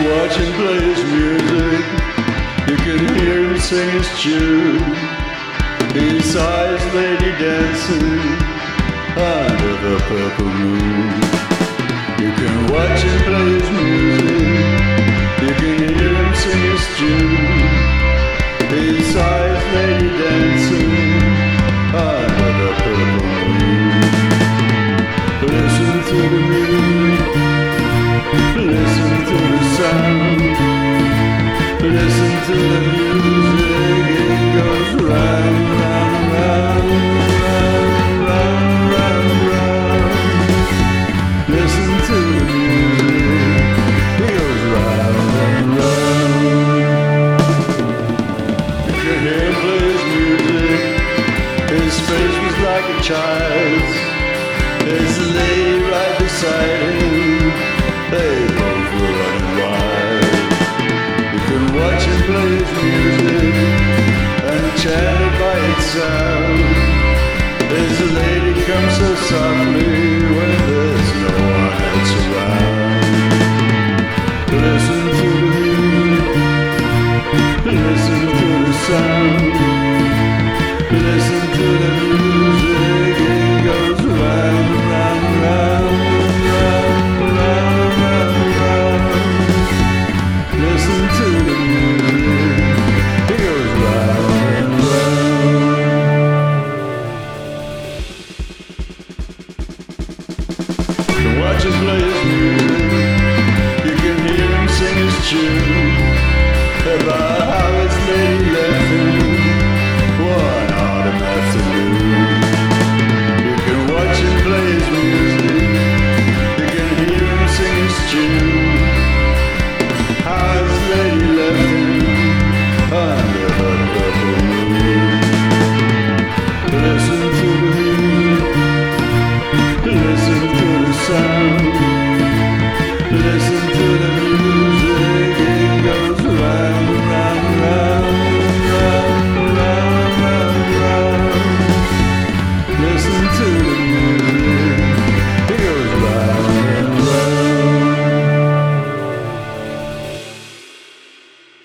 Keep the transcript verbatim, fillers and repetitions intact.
watch him play his music. You can hear him sing his tune. He saw his lady dancing under the purple moon. You can watch him play his music. You can hear him sing his tune. He saw his lady dancing under the purple moon. Listen to the music. Listen to the sound. Listen to the music. It goes round, round, round, round, round, round, round. Listen to the music. It goes round and round. You can hear him play his music. His face was like a child's. There's a lady right beside him. They both were running wild. You can watch him play his music and chant it by its sound. There's a lady comes so softly when there's no one else around. Listen to the music. Listen to the sound. Listen to the music. It goes round, round, round, round, round, round, round. Listen to the music. It goes round and round. You can watch him play his music. You can hear him sing his tune about how his lady left him one autumn afternoon. You can watch him play his music. You can hear him sing his tune. How his lady left him under the purple moon. Listen to the music. Listen to the sound. Listen to